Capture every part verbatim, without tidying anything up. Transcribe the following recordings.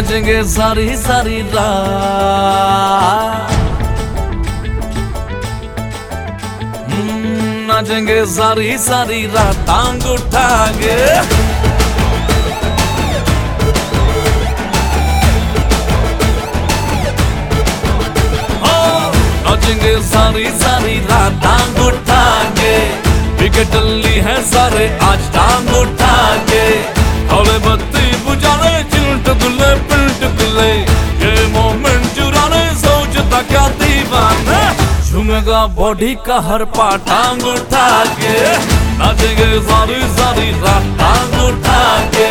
नाचेंगे सारी सारी रात, नाचेंगे सारी सारी रात टांग उठा के। नाचेंगे सारी सारी रात टांग उठा के, विकेट ली है सारे आज टांग उठा के। हौले बत्ती बुझाने चिल्ट गुल्ले पिल्ट गुल्ले, ये मोमेंट चुराने सोचता क्या दीवाना। झूमेगा बॉडी का हर पार्ट टांग उठा के, नाचेंगे सारी सारी रात टांग उठा के।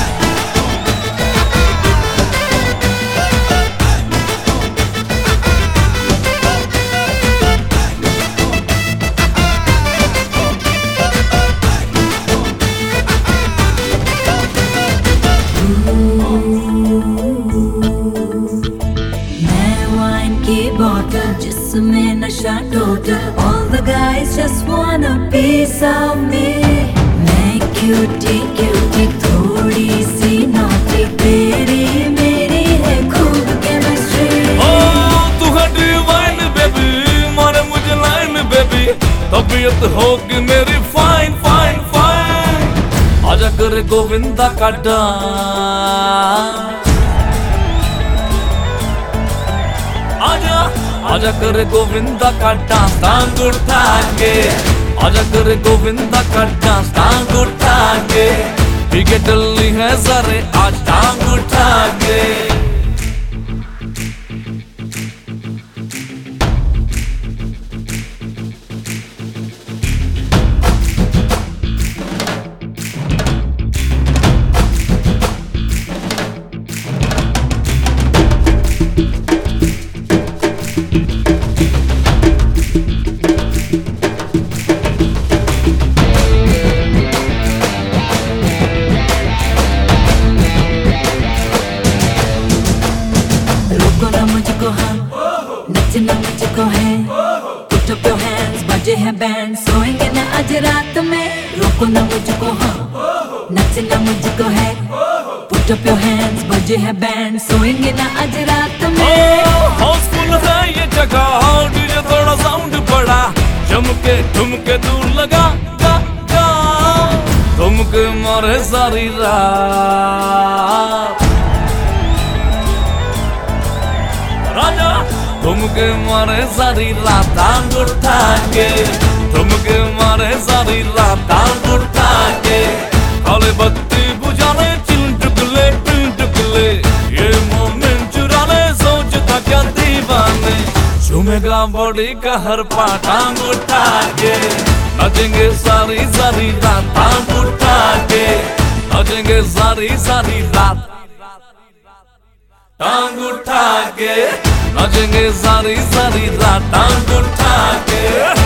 जिसमें नशा total, all the guys just want a piece of me। मैं क्यूटी क्यूटी थोड़ी सी naughty, तेरी मेरी है खूब chemistry। Oh, तू है divine baby, मारे मुझे line baby, तबीयत होगी मेरी fine fine fine। आजा करे गोविंदा का डांस, आजा आजा करे गोविंदा का डांस टांग उठा के, आजा करे गोविंदा का डांस टांग उठा के। विकेट ली है सारे आज टांग उठा के। मुझको हाँ नचना मुझको है, put up your hands, बजे हैं बैंड, सोएंगे ना आज रात में। रोको ना मुझको हाँ नचना मुझको है, put up your hands, बजे हैं बैंड, सोएंगे ना आज रात में। हाउसफुल है ये जगह, डीजे थोड़ा साउंड बड़ा, चमके ठुमके दूर लगा गा गा, ठुमके मारे सारी रात। राजा तुमके मारे सारी रात टांग उठा के, तुमके मारे सारी रात टांग उठा के। काले बत्ती बुझाने चिल्ट गुले पिल्ट गुले, ये मोमेंट चुराने सोचता क्या दीवाने। झूमेगा बॉडी का हर पार्ट टांग उठा के, नाचेंगे सारी सारी रात टांग उठा के, नाचेंगे सारी सारी रात टांग उठा के, नाचेंगे सारी सारी रात टांग उठा के।